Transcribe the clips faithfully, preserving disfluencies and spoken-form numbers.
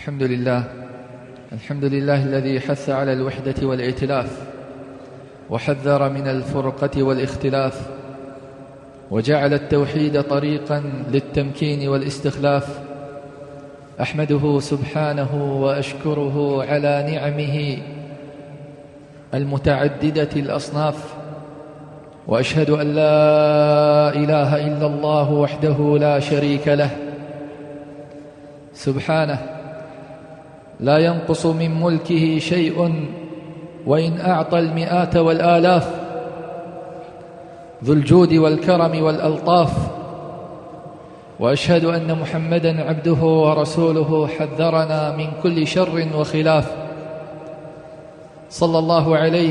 الحمد لله الحمد لله الذي حث على الوحدة والائتلاف وحذر من الفرقة والاختلاف وجعل التوحيد طريقا للتمكين والاستخلاف. أحمده سبحانه وأشكره على نعمه المتعددة الأصناف، وأشهد أن لا إله إلا الله وحده لا شريك له سبحانه، لا ينقص من ملكه شيء وإن أعطى المئات والآلاف، ذو الجود والكرم والألطاف. وأشهد أن محمدًا عبده ورسوله حذرنا من كل شر وخلاف، صلى الله عليه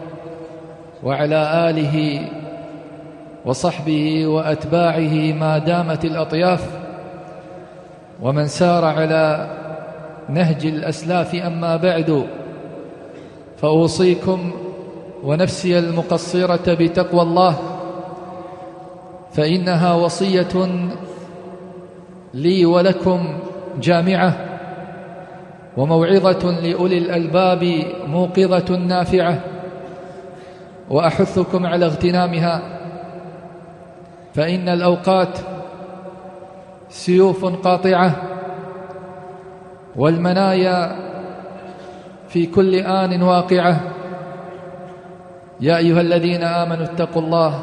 وعلى آله وصحبه وأتباعه ما دامت الأطياف، ومن سار على نهج الأسلاف. أما بعد، فأوصيكم ونفسي المقصرة بتقوى الله، فإنها وصية لي ولكم جامعة، وموعظة لأولي الألباب موقظة نافعة، وأحثكم على اغتنامها، فإن الأوقات سيوف قاطعة، والمنايا في كل آن واقعة. يا أيها الذين آمنوا اتقوا الله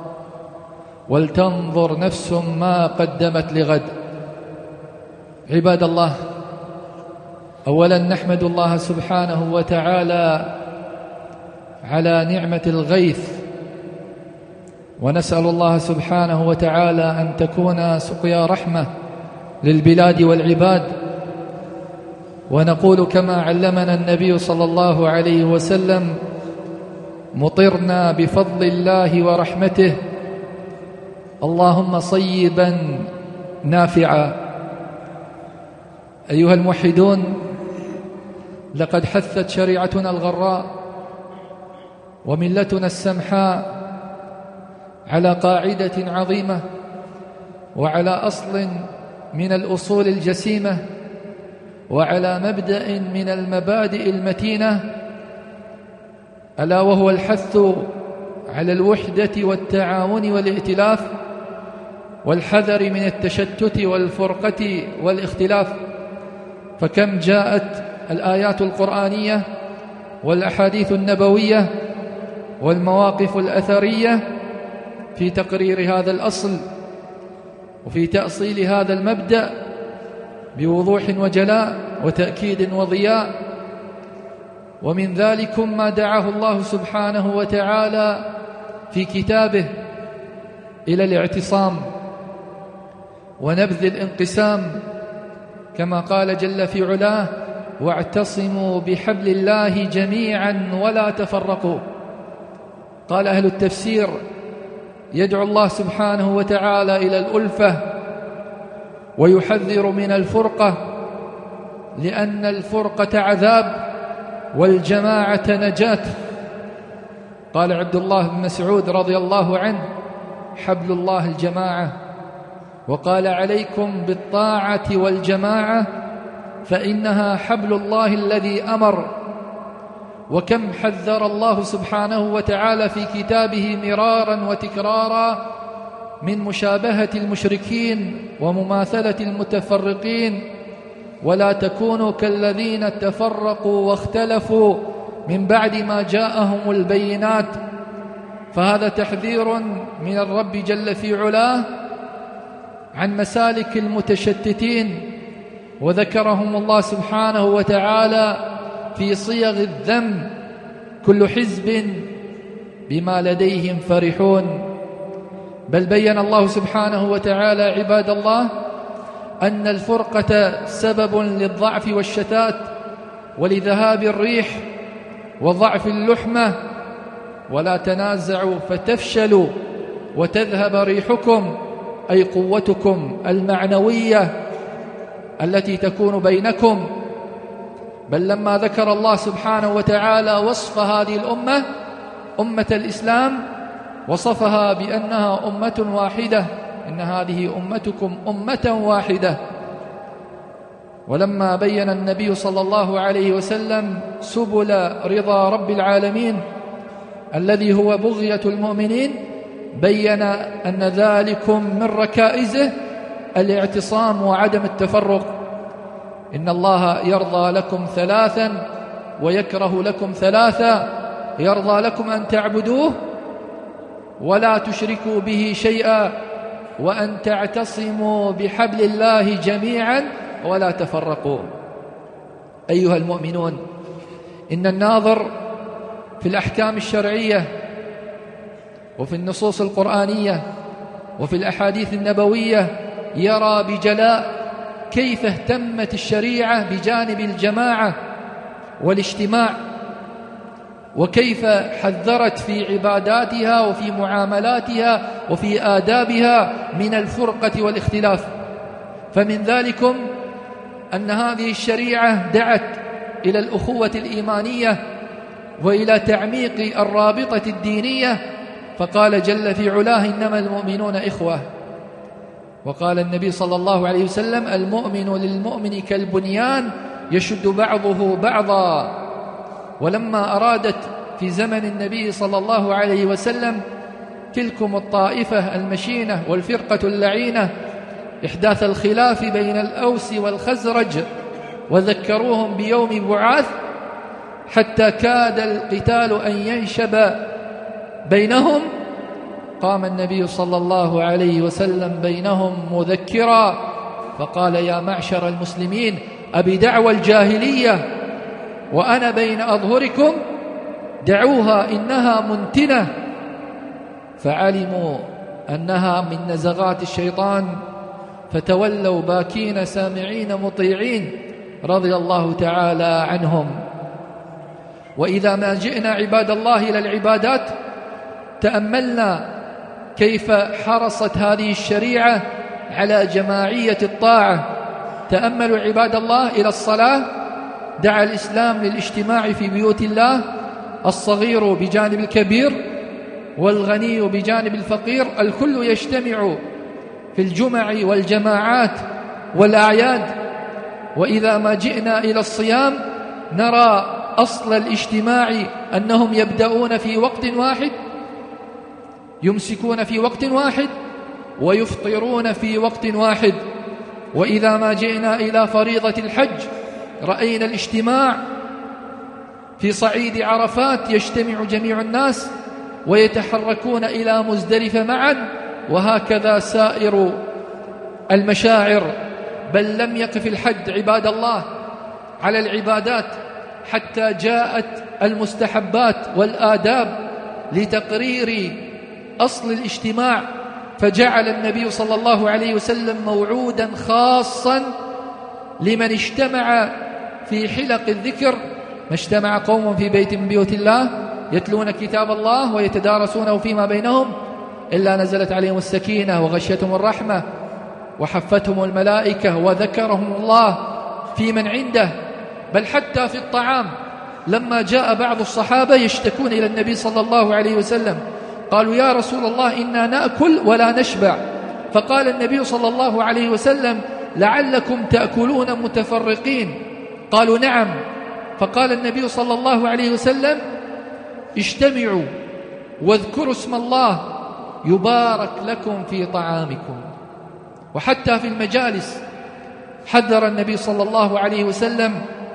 ولتنظر نفس ما قدمت لغد. عباد الله، أولا نحمد الله سبحانه وتعالى على نعمة الغيث، ونسأل الله سبحانه وتعالى أن تكون سقيا رحمة للبلاد والعباد، ونقول كما علمنا النبي صلى الله عليه وسلم: مطرنا بفضل الله ورحمته، اللهم صيبا نافعا. أيها الموحدون، لقد حثت شريعتنا الغراء وملتنا السمحاء على قاعدة عظيمة وعلى أصل من الأصول الجسيمة وعلى مبدأ من المبادئ المتينة، ألا وهو الحث على الوحدة والتعاون والائتلاف، والحذر من التشتت والفرقة والاختلاف. فكم جاءت الآيات القرآنية والأحاديث النبوية والمواقف الأثرية في تقرير هذا الأصل وفي تأصيل هذا المبدأ بوضوح وجلاء وتأكيد وضياء. ومن ذلكم ما دعاه الله سبحانه وتعالى في كتابه إلى الاعتصام ونبذ الانقسام، كما قال جل في علاه: واعتصموا بحبل الله جميعا ولا تفرقوا. قال أهل التفسير: يدعو الله سبحانه وتعالى إلى الألفة ويحذر من الفرقة، لأن الفرقة عذاب والجماعة نجاة. قال عبد الله بن مسعود رضي الله عنه: حبل الله الجماعة. وقال: عليكم بالطاعة والجماعة فإنها حبل الله الذي أمر. وكم حذر الله سبحانه وتعالى في كتابه مرارا وتكرارا من مشابهة المشركين ومماثلة المتفرقين: ولا تكونوا كالذين تفرقوا واختلفوا من بعد ما جاءهم البينات. فهذا تحذير من الرب جل في علاه عن مسالك المتشتتين، وذكرهم الله سبحانه وتعالى في صيغ الذم: كل حزب بما لديهم فرحون. بل بين الله سبحانه وتعالى عباد الله أن الفرقة سبب للضعف والشتات ولذهاب الريح وضعف اللحمة. ولا تنازعوا فتفشلوا وتذهب ريحكم، أي قوتكم المعنوية التي تكون بينكم. بل لما ذكر الله سبحانه وتعالى وصف هذه الأمة، أمة الإسلام، وصفها بأنها أمة واحدة: إن هذه أمتكم أمة واحدة. ولما بين النبي صلى الله عليه وسلم سبل رضا رب العالمين الذي هو بغية المؤمنين، بين أن ذلكم من ركائزه الاعتصام وعدم التفرق. إن الله يرضى لكم ثلاثا ويكره لكم ثلاثا: يرضى لكم أن تعبدوه ولا تشركوا به شيئا، وأن تعتصموا بحبل الله جميعا ولا تفرقوا. أيها المؤمنون، إن الناظر في الأحكام الشرعية وفي النصوص القرآنية وفي الأحاديث النبوية يرى بجلاء كيف اهتمت الشريعة بجانب الجماعة والاجتماع، وكيف حذرت في عباداتها وفي معاملاتها وفي آدابها من الفرقة والاختلاف. فمن ذلكم أن هذه الشريعة دعت إلى الأخوة الإيمانية وإلى تعميق الرابطة الدينية، فقال جل في علاه: إنما المؤمنون إخوة. وقال النبي صلى الله عليه وسلم: المؤمن للمؤمن كالبنيان يشد بعضه بعضا. ولما أرادت في زمن النبي صلى الله عليه وسلم تلكم الطائفة المشينة والفرقة اللعينة إحداث الخلاف بين الأوس والخزرج، وذكروهم بيوم بعاث حتى كاد القتال أن ينشب بينهم، قام النبي صلى الله عليه وسلم بينهم مذكرا فقال: يا معشر المسلمين، أبدعوى الجاهلية وأنا بين أظهركم؟ دعوها إنها منتنة. فعلموا أنها من نزغات الشيطان فتولوا باكين سامعين مطيعين رضي الله تعالى عنهم. وإذا ما جئنا عباد الله إلى العبادات تأملنا كيف حرصت هذه الشريعة على جماعية الطاعة. تأملوا عباد الله إلى الصلاة، دعا الإسلام للاجتماع في بيوت الله، الصغير بجانب الكبير والغني بجانب الفقير، الكل يجتمع في الجمع والجماعات والأعياد. وإذا ما جئنا إلى الصيام نرى أصل الاجتماع أنهم يبدأون في وقت واحد، يمسكون في وقت واحد، ويفطرون في وقت واحد. وإذا ما جئنا إلى فريضة الحج رأينا الاجتماع في صعيد عرفات، يجتمع جميع الناس ويتحركون إلى مزدلفة معا، وهكذا سائر المشاعر. بل لم يقف الحج عباد الله على العبادات حتى جاءت المستحبات والآداب لتقرير أصل الاجتماع، فجعل النبي صلى الله عليه وسلم موعودا خاصا لمن اجتمع في حلق الذكر. ما اجتمع قوم في بيت من بيوت الله يتلون كتاب الله ويتدارسونه فيما بينهم إلا نزلت عليهم السكينة وغشيتهم الرحمة وحفتهم الملائكة وذكرهم الله في من عنده. بل حتى في الطعام لما جاء بعض الصحابة يشتكون إلى النبي صلى الله عليه وسلم قالوا: يا رسول الله، إنا نأكل ولا نشبع. فقال النبي صلى الله عليه وسلم: لعلكم تأكلون متفرقين. قالوا: نعم. فقال النبي صلى الله عليه وسلم: اجتمعوا واذكروا اسم الله يبارك لكم في طعامكم. وحتى في المجالس حذر النبي صلى الله عليه وسلم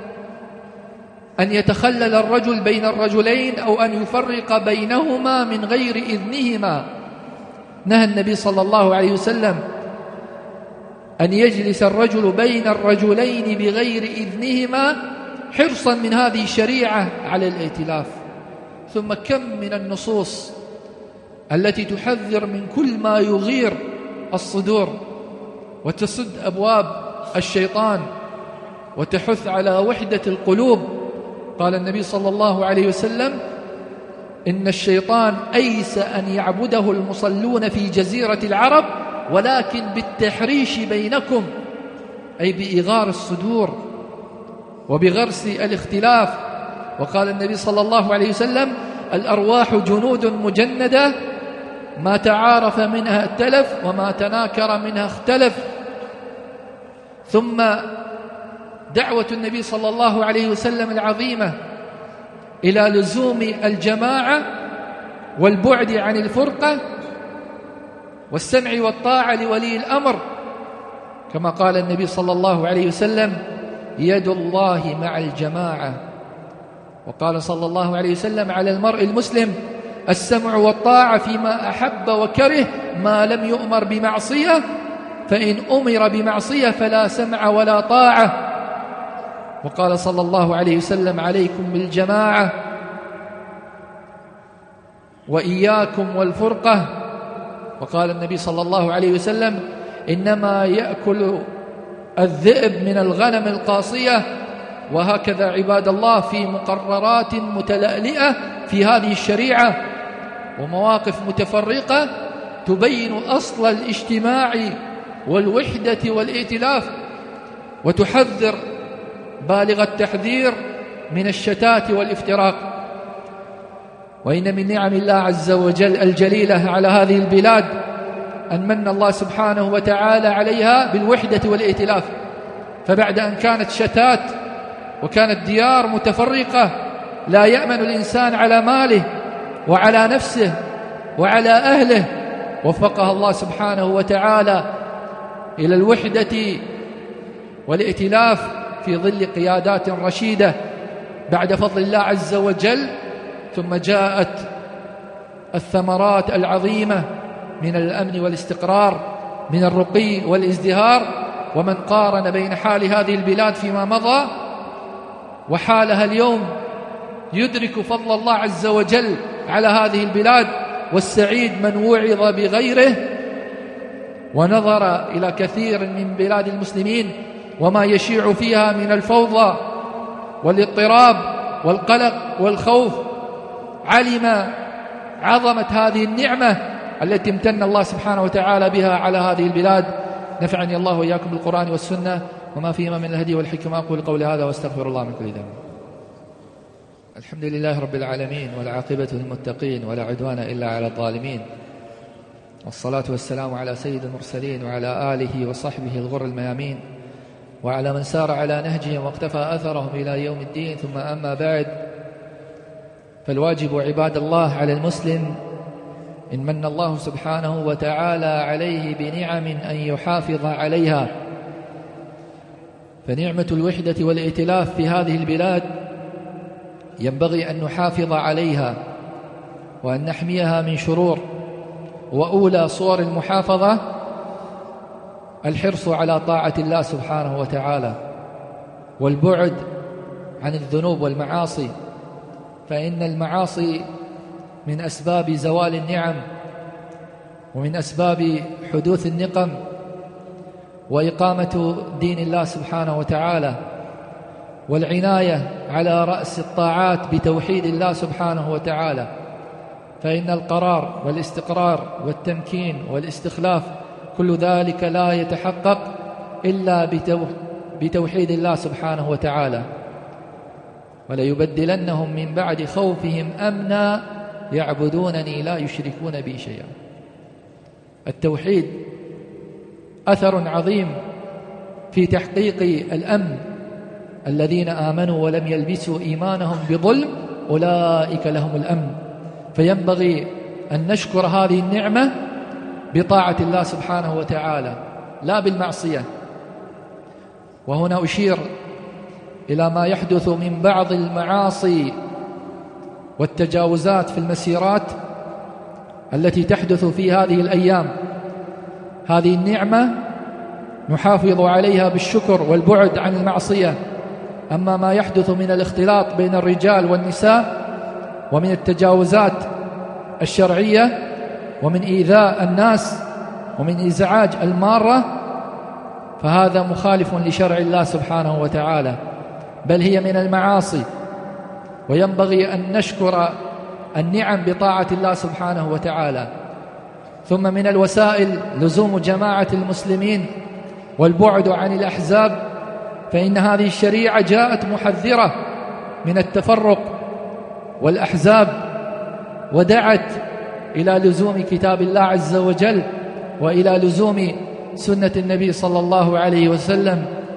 أن يتخلل الرجل بين الرجلين أو أن يفرق بينهما من غير إذنهما. نهى النبي صلى الله عليه وسلم أن يجلس الرجل بين الرجلين بغير إذنهما حرصا من هذه الشريعة على الائتلاف. ثم كم من النصوص التي تحذر من كل ما يغير الصدور وتسد أبواب الشيطان وتحث على وحدة القلوب. قال النبي صلى الله عليه وسلم: إن الشيطان أيس أن يعبده المصلون في جزيرة العرب ولكن بالتحريش بينكم، أي بإغار الصدور وبغرس الاختلاف. وقال النبي صلى الله عليه وسلم: الأرواح جنود مجندة ما تعارف منها ائتلف وما تناكر منها اختلف. ثم دعوة النبي صلى الله عليه وسلم العظيمة إلى لزوم الجماعة والبعد عن الفرقة والسمع والطاعة لولي الأمر، كما قال النبي صلى الله عليه وسلم: يد الله مع الجماعة. وقال صلى الله عليه وسلم: على المرء المسلم السمع والطاعة فيما أحب وكره ما لم يؤمر بمعصية، فإن أمر بمعصية فلا سمع ولا طاعة. وقال صلى الله عليه وسلم: عليكم بالجماعة وإياكم والفرقة. وقال النبي صلى الله عليه وسلم: إنما يأكل الذئب من الغنم القاصية. وهكذا عباد الله في مقررات متلألئة في هذه الشريعة ومواقف متفرقة تبين أصل الاجتماع والوحدة والائتلاف، وتحذر بالغ التحذير من الشتات والافتراق. وإن من نعم الله عز وجل الجليلة على هذه البلاد أن من الله سبحانه وتعالى عليها بالوحدة والائتلاف، فبعد أن كانت شتات وكانت ديار متفرقة لا يأمن الإنسان على ماله وعلى نفسه وعلى أهله، وفقها الله سبحانه وتعالى إلى الوحدة والائتلاف في ظل قيادات رشيدة بعد فضل الله عز وجل. ثم جاءت الثمرات العظيمة من الأمن والاستقرار، من الرقي والازدهار. ومن قارن بين حال هذه البلاد فيما مضى وحالها اليوم يدرك فضل الله عز وجل على هذه البلاد. والسعيد من وعظ بغيره ونظر إلى كثير من بلاد المسلمين وما يشيع فيها من الفوضى والاضطراب والقلق والخوف، علم عظمة هذه النعمة التي امتن الله سبحانه وتعالى بها على هذه البلاد. نفعني الله وإياكم بالقرآن والسنة وما فيهما من الهدي والحكمة. أقول قولي هذا واستغفر الله من كل ذنب. الحمد لله رب العالمين، والعاقبة للمتقين، ولا عدوان إلا على الظالمين، والصلاة والسلام على سيد المرسلين وعلى آله وصحبه الغر الميامين، وعلى من سار على نهجهم واقتفى أثرهم إلى يوم الدين. ثم أما بعد، فالواجب عباد الله على المسلم إن من الله سبحانه وتعالى عليه بنعم أن يحافظ عليها. فنعمة الوحدة والائتلاف في هذه البلاد ينبغي أن نحافظ عليها وأن نحميها من شرور. وأولى صور المحافظة الحرص على طاعة الله سبحانه وتعالى والبعد عن الذنوب والمعاصي، فإن المعاصي من أسباب زوال النعم ومن أسباب حدوث النقم وإقامة دين الله سبحانه وتعالى، والعناية على رأس الطاعات بتوحيد الله سبحانه وتعالى. فإن القرار والاستقرار والتمكين والاستخلاف كل ذلك لا يتحقق إلا بتوحيد الله سبحانه وتعالى. وليبدلنهم من بعد خوفهم أمنا يعبدونني لا يشركون بي شيئا. التوحيد أثر عظيم في تحقيق الأمن. الذين آمنوا ولم يلبسوا إيمانهم بظلم أولئك لهم الأمن. فينبغي أن نشكر هذه النعمة بطاعة الله سبحانه وتعالى لا بالمعصية. وهنا أشير إلى ما يحدث من بعض المعاصي والتجاوزات في المسيرات التي تحدث في هذه الأيام. هذه النعمة نحافظ عليها بالشكر والبعد عن المعصية. أما ما يحدث من الاختلاط بين الرجال والنساء ومن التجاوزات الشرعية ومن إيذاء الناس ومن إزعاج المارة، فهذا مخالف لشرع الله سبحانه وتعالى، بل هي من المعاصي. وينبغي أن نشكر النعم بطاعة الله سبحانه وتعالى. ثم من الوسائل لزوم جماعة المسلمين والبعد عن الأحزاب، فإن هذه الشريعة جاءت محذرة من التفرق والأحزاب، ودعت إلى لزوم كتاب الله عز وجل وإلى لزوم سنة النبي صلى الله عليه وسلم.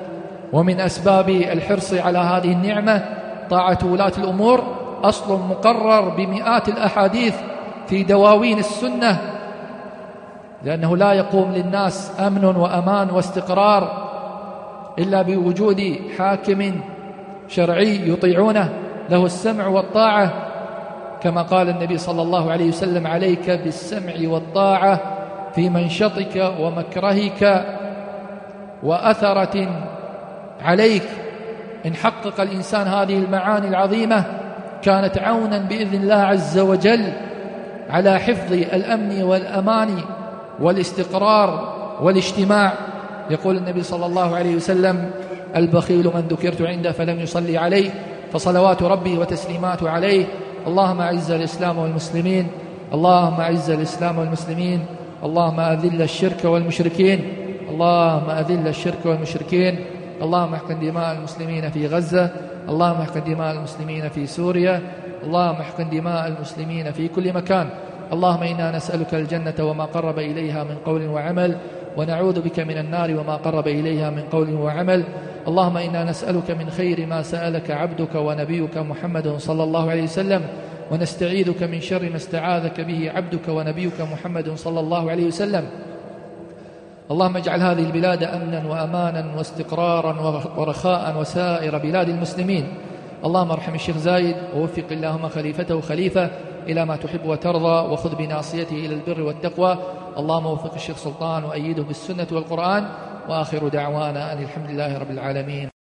ومن أسباب الحرص على هذه النعمة طاعة ولاة الأمور، أصل مقرر بمئات الأحاديث في دواوين السنة، لأنه لا يقوم للناس أمن وأمان واستقرار إلا بوجود حاكم شرعي يطيعونه له السمع والطاعة، كما قال النبي صلى الله عليه وسلم: عليك بالسمع والطاعة في منشطك ومكرهك وأثرة عليك. إن حقق الإنسان هذه المعاني العظيمة كانت عونا بإذن الله عز وجل على حفظ الأمن والأمان والاستقرار والاجتماع. يقول النبي صلى الله عليه وسلم: البخيل من ذكرت عنده فلم يصلي عليه، فصلوات ربي وتسليماته عليه. اللهم أعز الإسلام والمسلمين، اللهم أعز الإسلام والمسلمين، اللهم أذل الشرك والمشركين، اللهم أذل الشرك والمشركين، اللهم احقن دماء المسلمين في غزة، اللهم احقن دماء المسلمين في سوريا، اللهم احقن دماء المسلمين في كل مكان. اللهم إنا نسألك الجنة وما قرب إليها من قول وعمل، ونعوذ بك من النار وما قرب إليها من قول وعمل. اللهم إنا نسألك من خير ما سألك عبدك ونبيك محمد صلى الله عليه وسلم، ونستعيذك من شر ما استعاذك به عبدك ونبيك محمد صلى الله عليه وسلم. اللهم اجعل هذه البلاد أمنا وأمانا واستقرارا ورخاء وسائر بلاد المسلمين. اللهم ارحم الشيخ زايد، ووفق اللهم خليفته خليفة إلى ما تحب وترضى، وخذ بناصيته إلى البر والتقوى. اللهم وفق الشيخ سلطان وأيده بالسنة والقرآن، وآخر دعوانا أن الحمد لله رب العالمين.